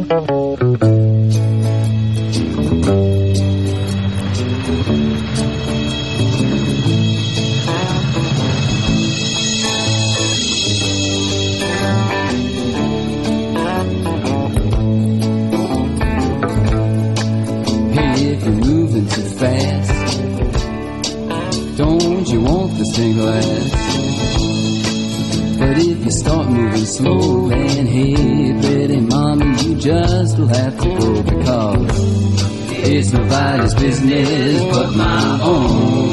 Don't you want this thing to last? But if you start moving slow, then hey, pretty mama, you just will have to go, because it's nobody's business but my own.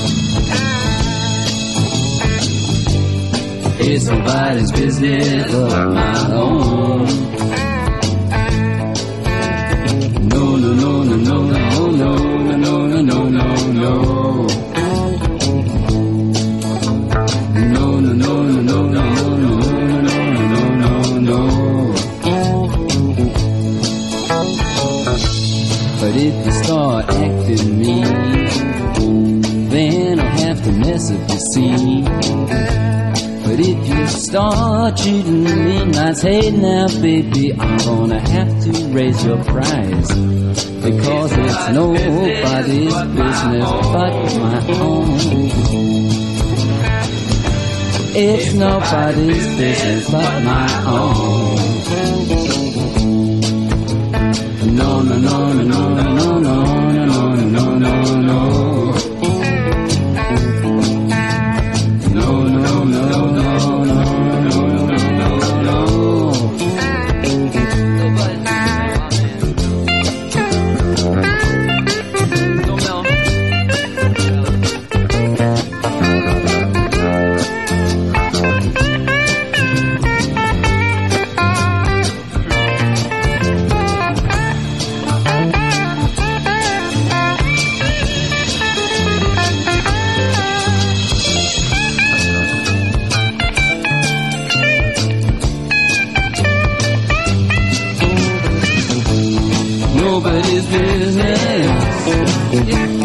It's nobody's business but my own. No, no, no, no, no, no, no, no, no, no, no, no. But if you start acting mean, then I'll have to mess up your scene. But if you start treating me nice, hey now baby, I'm gonna have to raise your price, because it's nobody's business but my own. It's nobody's business but my own. No, no, no, no, no, no, no, no, no, no, no, no. No, no, no, no, no, no, no, no. Nobody's business.